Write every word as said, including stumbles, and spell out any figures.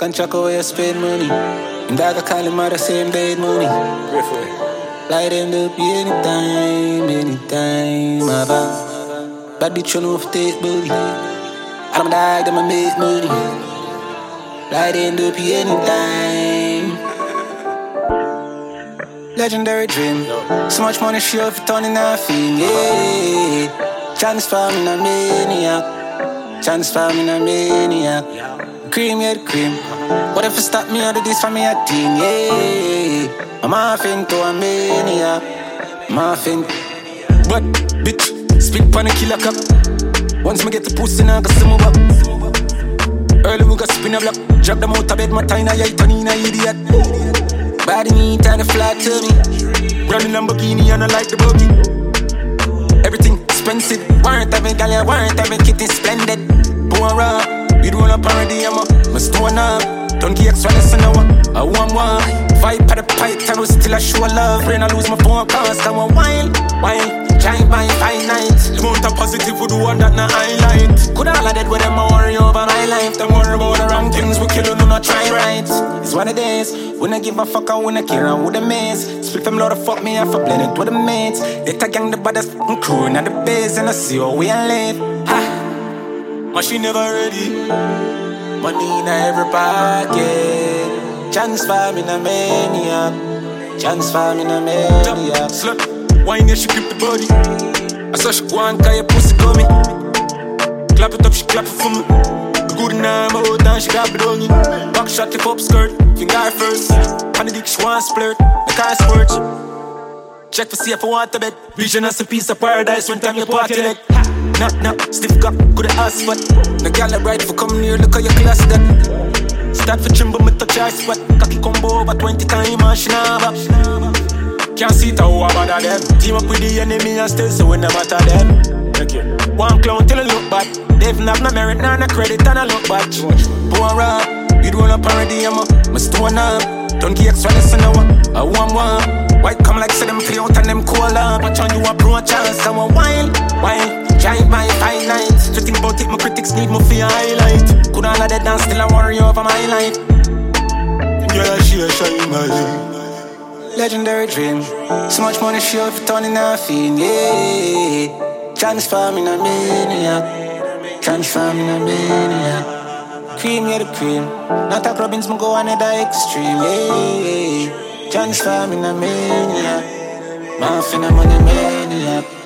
Can't track away you spend money. And dog I call him out the same day money. Light him up anytime, anytime, my bad. Bad bitch on off take booty. I'm a dog, them a make money. Light him up anytime. Legendary dream. So much money she off turning nothing, yeah. Transform in a maniac. Transform in a maniac. Cream, yeah, cream. What if you stop me out of this for me a thing, yeah. I'm off into a maniac. I'm off in. But, bitch, speak on a killer cup. Once me get the pussy, now I got some move up. Early we got spin a block. Drop them out of bed, my time, I turn in a idiot. Body neat and a flat to me. Running Lamborghini and I like the buggy. Everything expensive. Warrant of a gal, warrant of a kitty splendid. Pour up, we do a parody, I'm a stone up. Don't get extra lesson now. I want one. Vibe at the pipe, and we still a show love. Brain I lose my phone calls, come on, wine, wine. Giant by five nights. The amount of positive we do one that na highlight. Could all of that with them a worry over my life. Don't worry about the wrong things, we kill you, do not try right. It's one of days, when I give a fuck, I wanna care and with the mates. Split them loud, fuck me, I for blend it with the mates. They tag gang the baddest f***ing crew in the base, and I see how we a live. Ha! Machine never ready. Money in every pocket. Transform in a maniac. Transform in a maniac. Slut. Wine yeah, she grip the body. I saw she go and call your pussy coming. Clap it up, she clap it for me. The good now, my old down, she grab it on you. Back shot, tip up skirt, finger first. On the dick, she want splurt, the car squirt. Check to see if I want to bed. Vision as a piece of paradise when time you party leg. Knock, knock, stiff cock, good ass spot. The gal that ride for come near, look at your class that. Start for trim, but me touch her spot. Cocky combo over twenty times, and she nah back. Can't see it how about them. Team up with the enemy and still so we no matter them. Okay. One clown till I look bad. They've not no merit, nor no credit, and I look bad. Pour up, you do a parody, I'm a stone up. Don't get extra lesson now. I want one. White come like say them play out and them cool up. Watch on you a pro chance, I want wine, wine. Giant by five nights. Just think about it, my critics need me for your highlight. Could all of that dance still I worry over my life. Yeah, she a shine my life. Legendary dream. So much money she off turning nothing, yeah. Transform in a maniac. Transform in a maniac. Cream, yeah, the cream. Not a Robbins, me go another extreme, yeah. Transform in a maniac. Muffin, I'm on a maniac.